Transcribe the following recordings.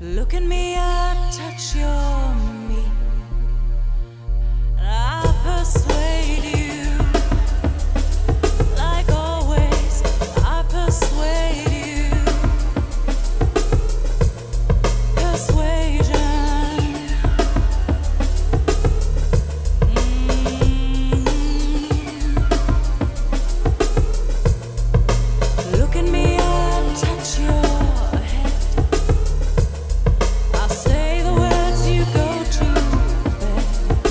Look at me, I touch your meat. I persuade you, like always. I persuade you. Persuasion. Look at me, I touch your head. I say the words, you go to bed.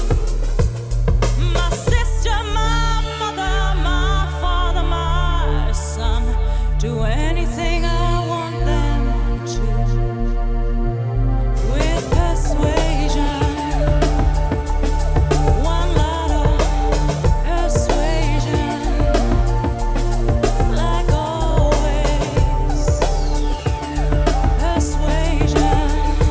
My sister, my mother, my father, my son, do anything I want them to. With persuasion, one lot of persuasion, like always. Persuasion.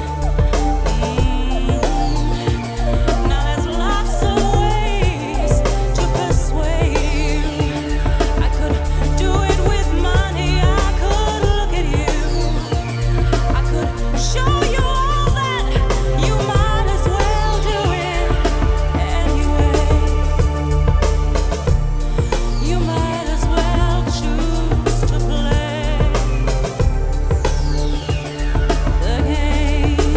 Now there's lots of ways to persuade you. I could do it with money. I could look at you. I could show you all that. You might as well do it anyway. You might as well choose to play the game.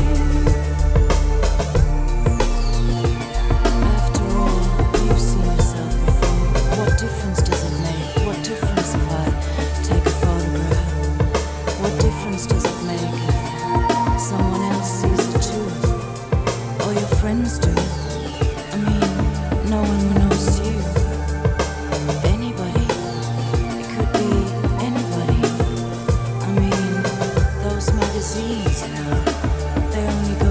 After all, you've seen yourself before. What difference does it make? What difference if I take a photograph? What difference does it make if someone else sees it too? Or your friends do? I mean, no one knows you. Anybody. It could be anybody. I mean, those magazines, they only